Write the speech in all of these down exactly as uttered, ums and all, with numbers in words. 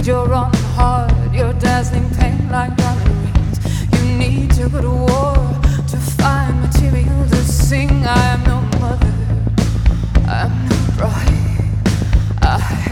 your run hard, your dazzling pain like diamond rings. You need to go to war to find material to sing. I am no mother, I am no bride, I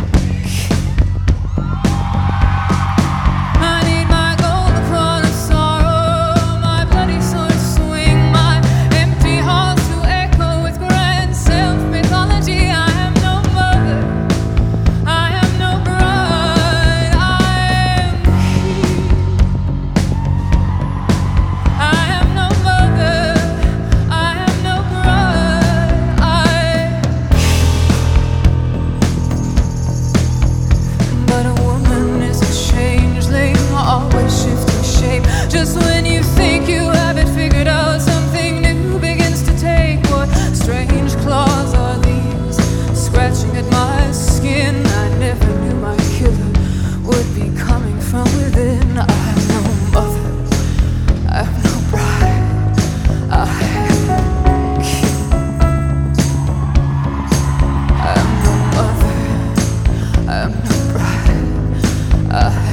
just when you think you have it figured out, something new begins to take. What strange claws are these, scratching at my skin? I never knew my killer would be coming from within. I have no mother, I have no bride, I have king. I have no mother, I have no bride, I have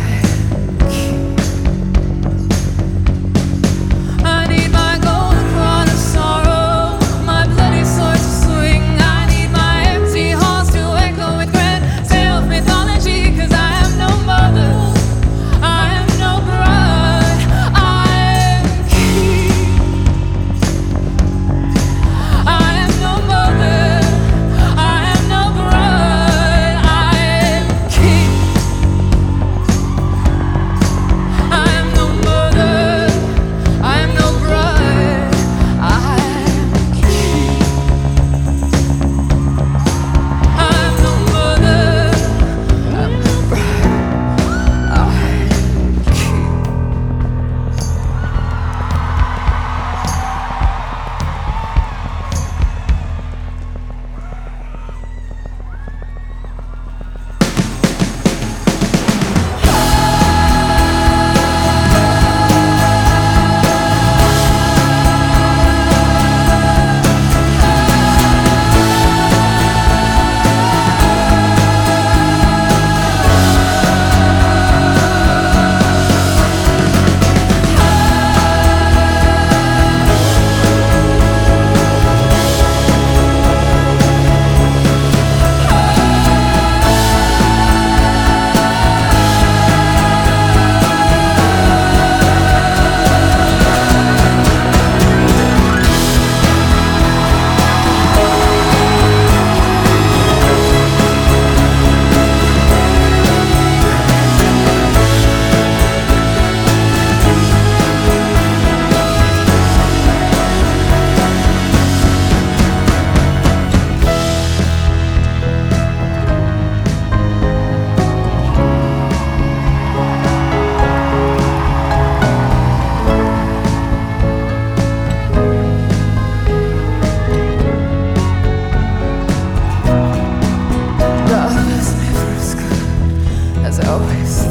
as always.